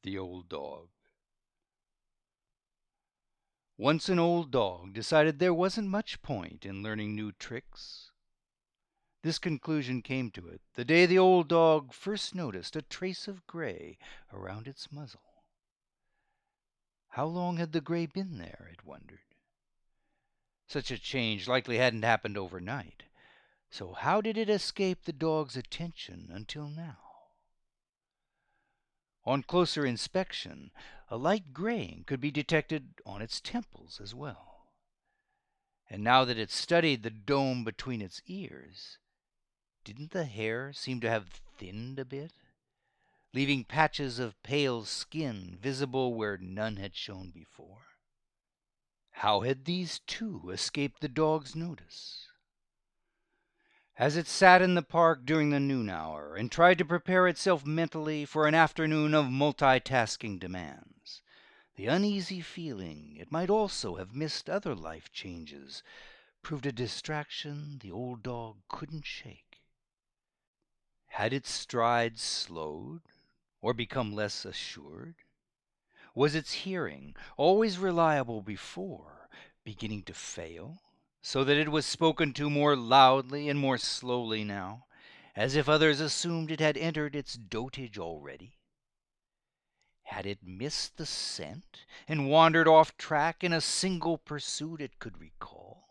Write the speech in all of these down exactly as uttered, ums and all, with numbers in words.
The Old Dog. Once an old dog decided there wasn't much point in learning new tricks. This conclusion came to it the day the old dog first noticed a trace of gray around its muzzle. How long had the gray been there, it wondered. Such a change likely hadn't happened overnight. So how did it escape the dog's attention until now? On closer inspection, a light graying could be detected on its temples as well. And now that it studied the dome between its ears, didn't the hair seem to have thinned a bit, leaving patches of pale skin visible where none had shown before? How had these two escaped the dog's notice? As it sat in the park during the noon hour and tried to prepare itself mentally for an afternoon of multitasking demands, the uneasy feeling it might also have missed other life changes proved a distraction the old dog couldn't shake. Had its strides slowed or become less assured? Was its hearing, always reliable before, beginning to fail, so that it was spoken to more loudly and more slowly now, as if others assumed it had entered its dotage already? Had it missed the scent and wandered off track in a single pursuit it could recall?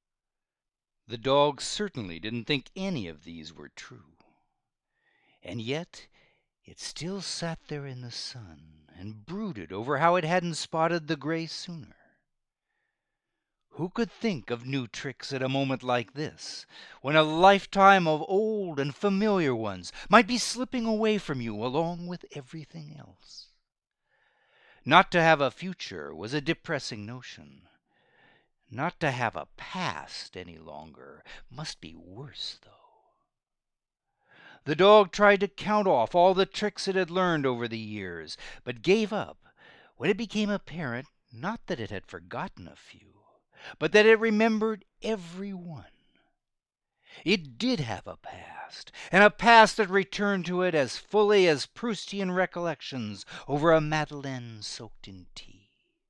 The dog certainly didn't think any of these were true. And yet it still sat there in the sun and brooded over how it hadn't spotted the gray sooner. Who could think of new tricks at a moment like this, when a lifetime of old and familiar ones might be slipping away from you along with everything else? Not to have a future was a depressing notion. Not to have a past any longer must be worse, though. The dog tried to count off all the tricks it had learned over the years, but gave up when it became apparent not that it had forgotten a few, but that it remembered every one. It did have a past, and a past that returned to it as fully as Proustian recollections over a Madeleine soaked in tea.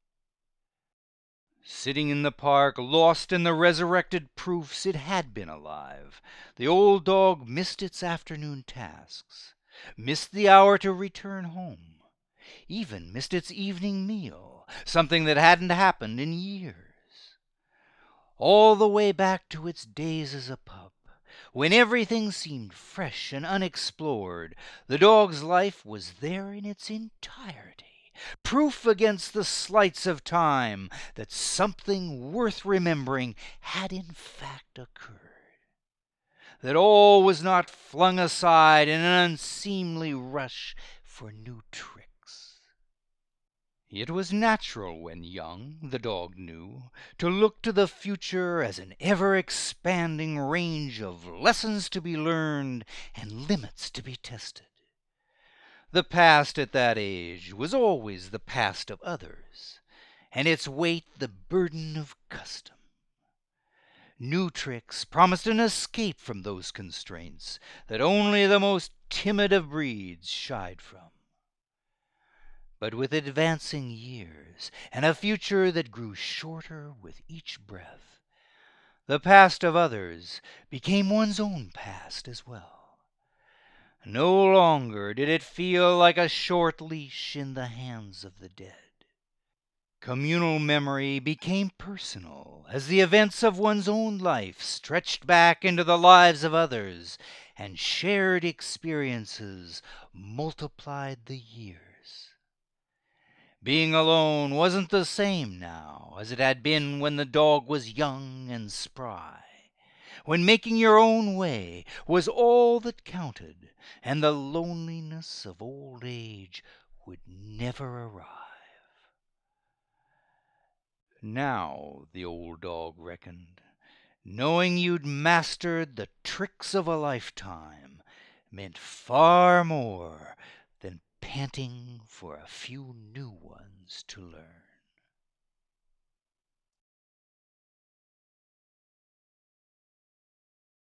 Sitting in the park, lost in the resurrected proofs it had been alive, the old dog missed its afternoon tasks, missed the hour to return home, even missed its evening meal, something that hadn't happened in years. All the way back to its days as a pup, when everything seemed fresh and unexplored, the dog's life was there in its entirety, proof against the sleights of time that something worth remembering had in fact occurred, that all was not flung aside in an unseemly rush for new tricks. It was natural when young, the dog knew, to look to the future as an ever-expanding range of lessons to be learned and limits to be tested. The past at that age was always the past of others, and its weight the burden of custom. New tricks promised an escape from those constraints that only the most timid of breeds shied from. But with advancing years, and a future that grew shorter with each breath, the past of others became one's own past as well. No longer did it feel like a short leash in the hands of the dead. Communal memory became personal as the events of one's own life stretched back into the lives of others, and shared experiences multiplied the years. Being alone wasn't the same now as it had been when the dog was young and spry, when making your own way was all that counted, and the loneliness of old age would never arrive. Now, the old dog reckoned, knowing you'd mastered the tricks of a lifetime meant far more than panting for a few new ones to learn.